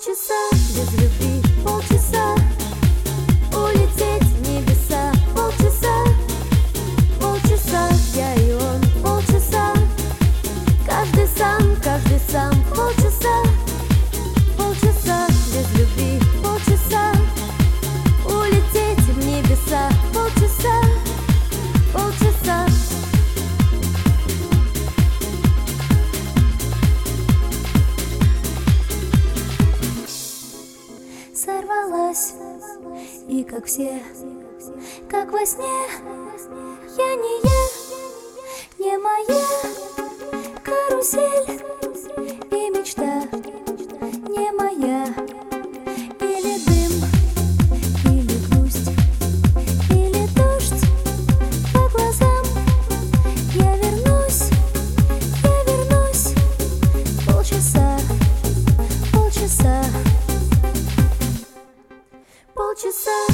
Полчаса без любви, полчаса улететь в небеса. Полчаса, полчаса я и он. Полчаса каждый сам. Полчаса, полчаса без любви. Полчаса улететь в небеса. Полчаса, полчаса. Сорвалась, и как все, как во сне. Я не моя карусель, и мечта не моя. Или дым, или грусть, или дождь по глазам. Я вернусь. Полчаса, полчаса. Полчаса